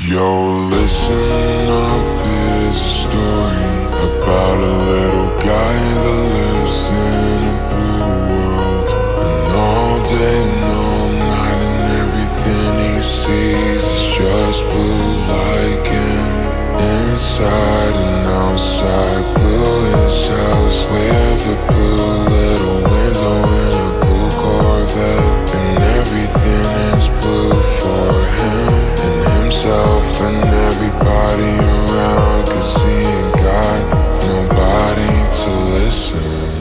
Yo, listen up, here's a story about a little guy that lives in a blue world. And all day and all night and everything he sees is just blue like him. Inside and outside, blue his house with a blue little window and a blue Corvette. And everything is blue for him and himself and everybody around, 'cause he ain't got nobody to listen.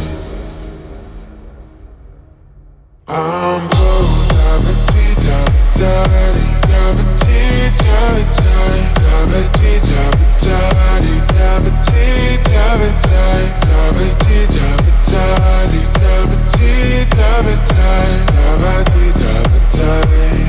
I'm blue, da-ba-dee, da-ba-da-dee, da-ba-dee, da-ba-dee, da-ba-dee, da-ba-da-dee, da-ba-dee, da-ba-dee, da-ba-dee, da-ba-da-dee, da-ba-dee, da-ba-dee, da-ba-dee, da-ba-dee.